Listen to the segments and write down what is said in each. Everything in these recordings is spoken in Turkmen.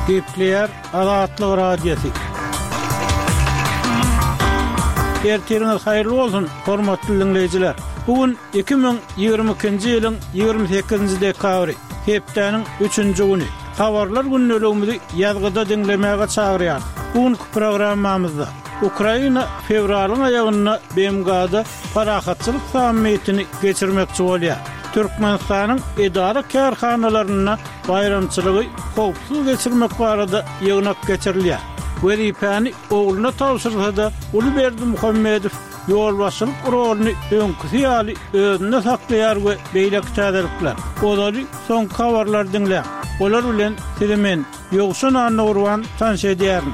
Gepler Azatlyk Radiosu. Ertiriniz hayırlı olsun, hormatly dinleyijiler. Bugün 2022-nji ýylyň 28-nji dekabry, hepdeniň 3-nji güni. Habarlar günnäligimizi ýazgyda dinlemäge çagyrýar. Bugünkü programmamyzda Ukraina fevralyň aýagyna BMG-da parahatçylyk sammitini geçirmekçi bolýar. Türkmenistanyň edara kärhanalaryna bayramçylygy howpsuz geçirmek barada ýygnak geçirilýär. Wezipany ogluny tawsyrsa-da Ulyberdi Muhammedow ýolbaşçylyk roluny öňküsi ýaly özüne saklaýar we beýleki täzelikler. Olary soňky habarlar dinleýär. Olar bilen Telemen ýogşun anurwan tanşedýärin.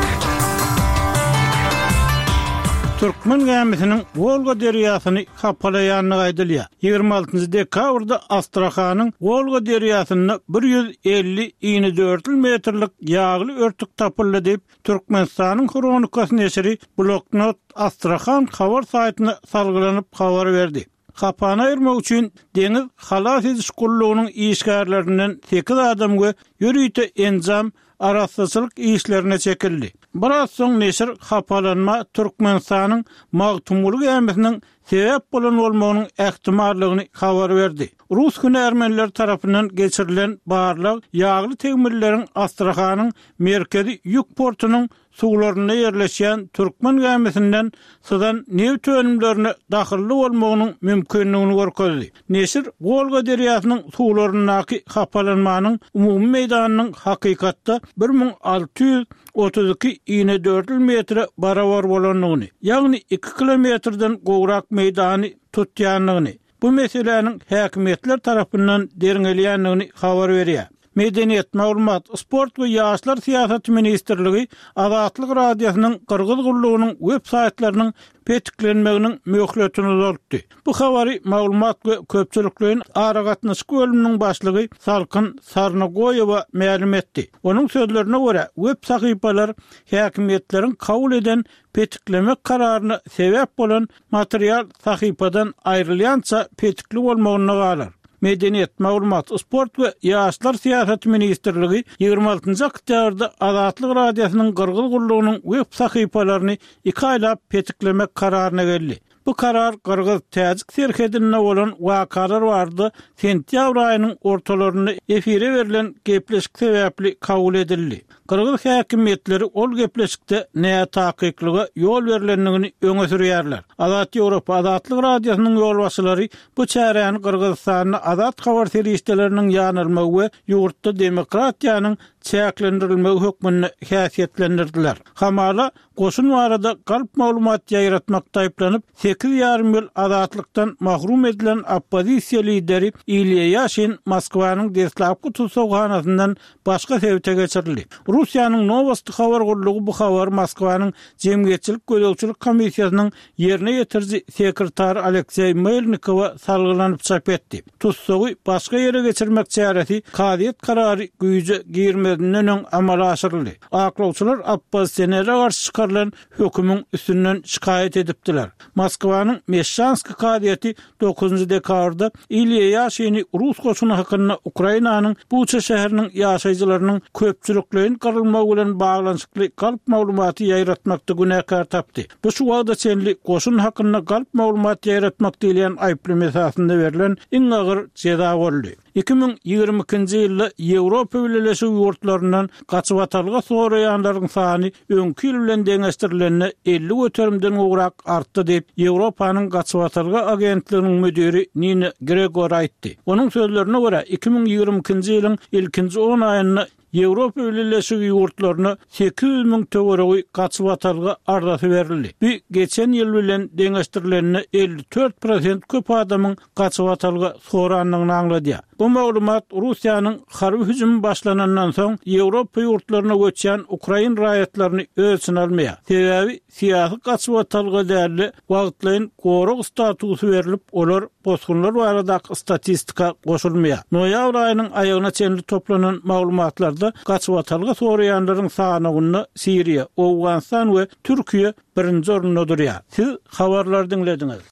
Türkmen gämisiniň Volga derýasyny kapalaýanyny aýdylýar. 26 dekabrda Astrahanyň Volga derýasyna 154 metrlik ýagly örtük tapyldy diýip Türkmenistanyň Kronikasy neşri Bloknot Astrahan habar saýtyna salgylanyp habar berdi. Kapany ayırmak üçin Deniz Halas ediş gullugynyň işgärlerinden 8 adam we ýürüýte enzam arasçylyk işlerine çekildi. Biraz soň neşir hapalanma Türkmenistanyň magtumlyk ämriniň sebäp bolan bolmagynyň ähtimallygyny habar berdi. Rus hünärmenler tarapyndan geçirilen barlyk ýagly tegmirleriň Astrahanyň merkezi ýük portunyň suwlaryna ýerleşýän Türkmen gämisinden sydan neft önümlerine dahilli bolmagynyň mümkinligini görkezdi. Neşir Volga derýasynyň suwlaryndaky hapalanmanyň umumy meýdanynyň hakykatda 1632,4 metre barabar bolanyny, ýagny 2 kilometrden gowrak meýdany tutýanlygyny, bu meseleniň häkimetler tarapyndan deriňelýänligini habar berýär. Medeniýet, maglumat, sport we ýaşlar siýasaty ministrligi Azatlyk Radiosynyň Kyrgyz gullugynyň web saýtlarynyň petiklenmeginiň möhletini uzatdy. Bu habary maglumat we köpçülikliň aragatnaşyk bölüminiň başlygy Salkyn Sarnagoýewa ma'lum etdi. Onuň sözlerine görä, web sahypalar häkimetleriň kabul eden petiklemek kararyna sebäp bolan material sahypadan aýrylýança petikli bolmagyna galar. Medeniýet, maglumat, sport we ýaşlar siýasaty ministrligi 26 oktýabrda Azatlyk Radiosynyň Kyrgyz gullugynyň web sahypalaryny 2 aýlap petiklemek kararyna geldi. Bu karar Kyrgyz täzik serhedine bolan wakalar bardy. Sentýabr aýynyň ortalaryna efire berilen gepleşik sebäpli kabul edildi. Kyrgyz häkimetleri ol gepleşikde näme taýyklyga ýol berilendigini öňe sürýärler. Azat Ýewropa Azatlyk Radiosynyň ýolbaşçylary bu çäräni Kyrgyzstanyň azat habar seriýetleriniň ýanylmagy we ýurtda demokratiýanyň çäklendirilmegi hökmüni häsiýetlendirdiler. Hamala goşun barada galp maglumat ýaýratmakda aýplanyp 8,5 ýyl azatlykdan mahrum edilen oppozisiýa lideri Ilya Yashin Moskwanyň Deslavka tutsaganasyndan başga sebäpde geçirildi. Russiýanyň Novosti habar gullugy bu habar Moskwanyň Jemgyýetçilik Gödekçilik komissiýasynyň ýerine ýetirji sekretary Aleksey Melnikowa salgylanyp çap etdi. Tutsagy başga ýere geçirmek çäresi kadyet karary güýje girmedinden amala aşyryldy. Aklawçylar oppozisiýonera garşy çykarylan hökümüň üstünden şikayet edipdiler. Moskwanyň Meshchanski kadyeti 9 dekabrda Ilya Yashin'i Rus goşuny hakyna Ukrainanyň Bucha şäheriniň ýaşaýjylarynyň köpçülikliň garylmagy bilen baglanyşykly galp maglumaty ýaýratmakda günäkär tapdy. Bu şu wagda çenli goşun hakyna galp maglumat ýaýratmak diýilen aýply esasynda berilen iň agyr jeda boldy. 2022-nji ýylda Ýewropa Birleşik ýurtlaryndan gaçyp atalga soraýanlaryň sany öňki ýyl bilen deňeşdirilenine 50 göterimden gowrak artdy diýip Ýewropanyň gaçyp atalga agentliginiň müdiri Nina Gregor aýtdy. Onuň sözlerine görä 2022-nji ýylyň ilkinji 10 aýyna Ýewropa Birleşik ýurtlaryna 800.000 töweregi gaçyp atalga ardasy berildi. Bu geçen ýyl bilen deňeşdirilenine 54% köp adamyň gaçyp atalga soranlygyny aňladýar. Bu maglumat Russiýanyň harby hüjümi başlanandan soň Ýewropa ýurtlaryna göçýän Ukrain raýatlaryny ölçün almaýar. Sebäbi siýasy gaçyp atalga däli wagtlaryň goruk statusy berilip, olar bosgunlar baradaky statistika goşulmaýar. Noýabr aýynyň aýagyna çenli toplanan maglumatlarda gaçyp atalga soraýanlaryň sanyny Siriýa, Awganistan we Türkiýe birinji orunda durýar. Siz habarlar dinlediňiz.